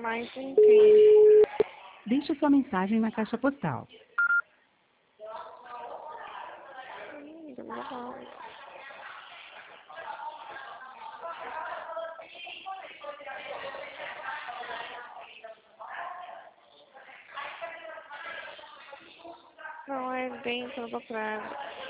mais ninguém. Deixe sua mensagem na caixa postal. Não é dentro do prédio.